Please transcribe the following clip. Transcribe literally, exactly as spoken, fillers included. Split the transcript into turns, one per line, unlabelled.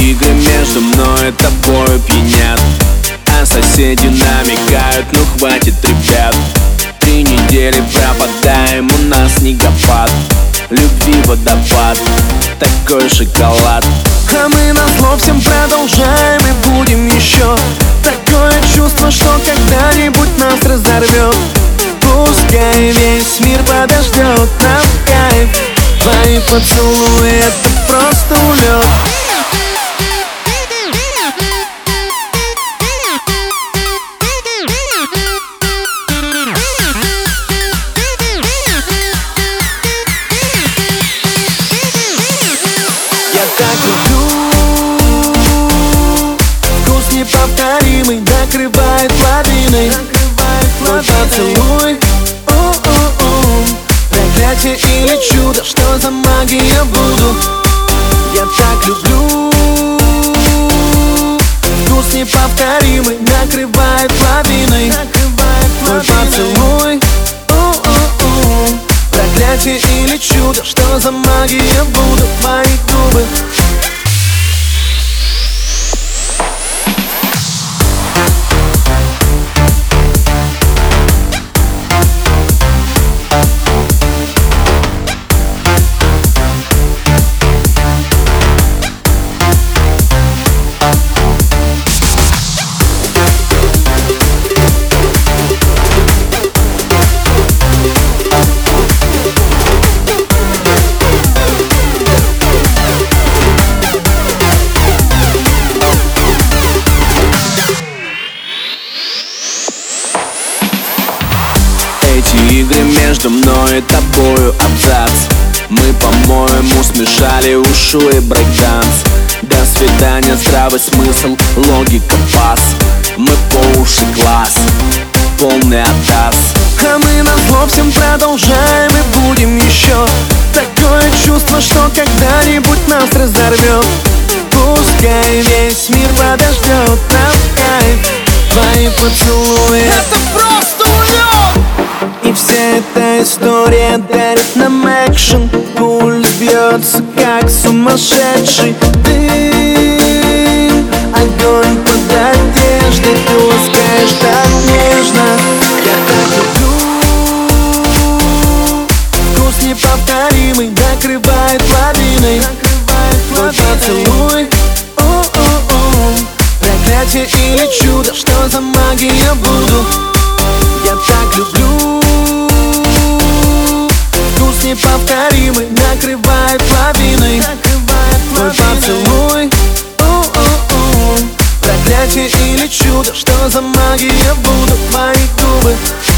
игры между мной и тобою пьянят, а соседи намекают: ну хватит, ребят. Три недели пропадаем, у нас снегопад, любви водопад, такой шоколад.
А мы назло всем продолжаем и будем еще. Такое чувство, что когда-нибудь нас разорвет. Пускай весь мир подождет нам кайф. Твои поцелуи — это просто улет. Я так люблю, вкус неповторимый накрывает лавиной. Твой поцелуй, о-о-о, проклятие или чудо, что за магия буду. Я так люблю, вкус неповторимый накрывает лавиной. Твой поцелуй, о-о-о, проклятие или чудо, что за магия буду. Твои губы.
Эти игры между мной и тобою абзац. Мы, по-моему, смешали ушу и брейкданс. До свидания, здравый смысл, логика, пас. Мы по уши класс, полный атас.
А мы назло всем продолжаем и будем еще. Такое чувство, что когда-нибудь нас разорвет. Пускай весь мир подождет нам кайф. Твои поцелуи — это просто улет. И вся эта история дарит нам экшен. Пульс бьется, как сумасшедший. Дым, огонь под одеждой. Ты ласкаешь так нежно. Я так люблю, вкус неповторимый накрывает лавиной. Твой поцелуй, о-о-о, проклятие или чудо, что за магия буду. Я так люблю, вкус неповторимый накрывает лавиной. Твой поцелуй, о-о-о, проклятие или чудо, что за магия буду. Твои губы.